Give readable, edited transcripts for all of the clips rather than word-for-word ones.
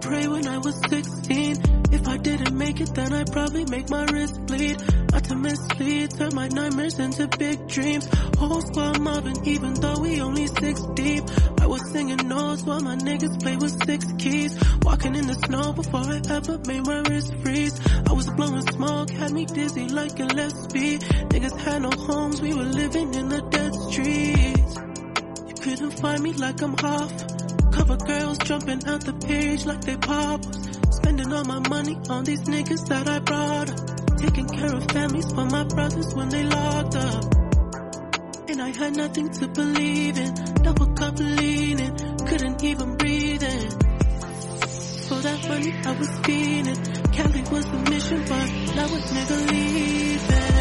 pray when I was 16. If I didn't make it, then I'd probably make my wrist bleed. Not to mislead, turn my nightmares into big dreams. Whole squad mobbing, even though we only 6 deep. I was singing notes while my niggas play with 6 keys. Walking in the snow before I ever made my wrist freeze. I was blowing smoke, had me dizzy like Gillespie. Niggas had no homes, we were living in the dead streets. You couldn't find me like I'm off. Cover girls jumping out the page like they poppers. Spending all my money on these niggas that I brought up. Taking care of families for my brothers when they locked up. And I had nothing to believe in. Double cup leaning, couldn't even breathe in. For that money I was feeling. Cali was the mission, but now a nigga leaving.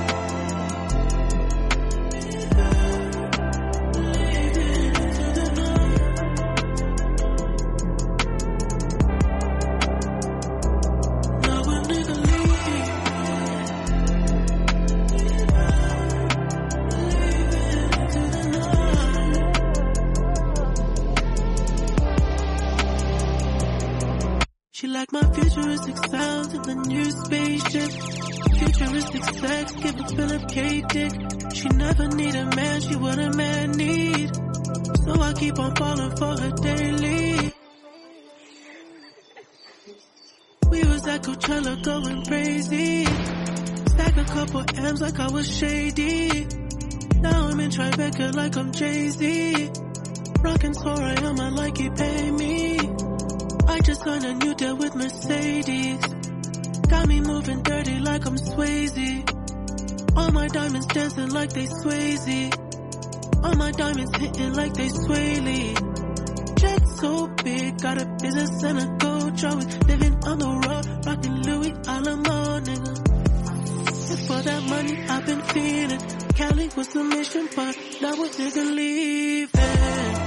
She liked my futuristic sounds in the new spaceship. Futuristic sex, give a Philip K. dick. She never need a man, she what a man need. So I keep on falling for her daily. We was at Coachella going crazy. Stack a couple M's like I was shady. Now I'm in Tribeca like I'm Jay-Z. Rockin' Sorayama like he pay me. I just signed a new deal with Mercedes. Got me moving dirty like I'm Swayze. All my diamonds dancing like they Swayze. All my diamonds hitting like they Swaley. Jet so big, got a business and a gold Joey. Living on the road, rocking Louis Alamo, nigga. And for that money I've been feeling. Cali was the mission, but now a nigga leaving.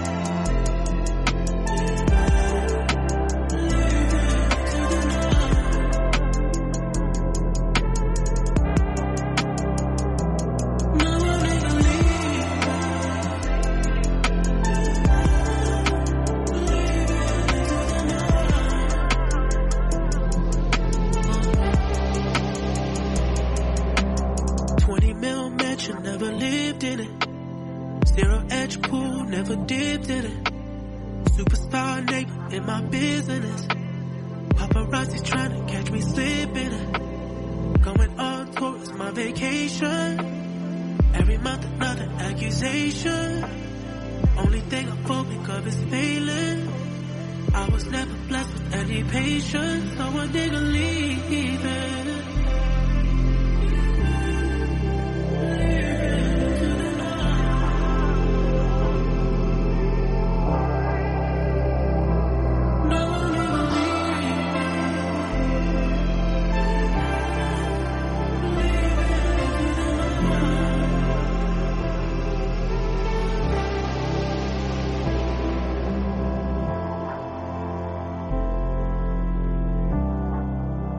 Never lived in it. Zero edge pool, never dipped in it. Superstar neighbor in my business. Paparazzi trying to catch me slipping it. Going on tour is my vacation. Every month another accusation. Only thing I'm phobic of is failing. I was never blessed with any patience, so a nigga leaving.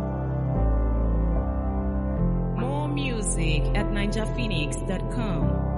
Music at ninjaphoenix.com.